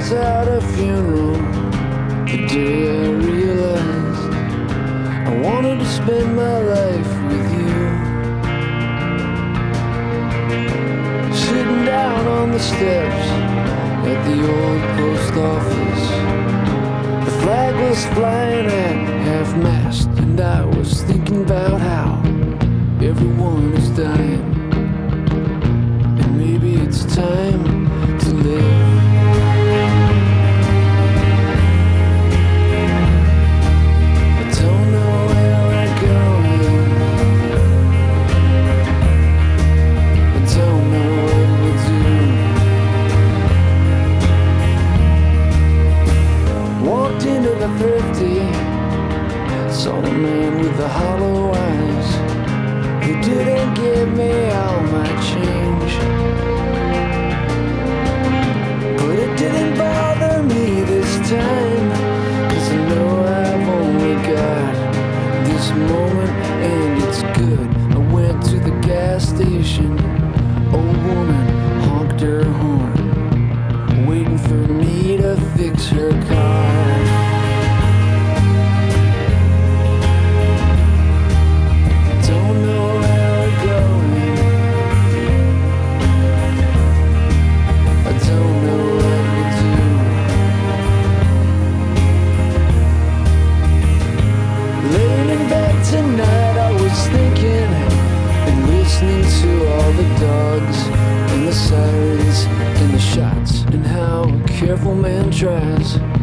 was at a funeral the day I realized I wanted to spend my life with you. Sitting down on the steps at the old post office, the flag was flying at half-mast, and I was thinking about how everyone is dying, and maybe it's time to live. I don't know where we're going, I don't know what we'll do. Walked into the thrifty, saw the man with the hollow eyes who didn't give me all my change. But it didn't bother me this time, 'cause I know I've only got this moment and it's good. I went to the gas station, old woman honked her horn, waiting for me to fix her car. Tonight I was thinking and listening to all the dogs and the sirens and the shots, and how a careful man tries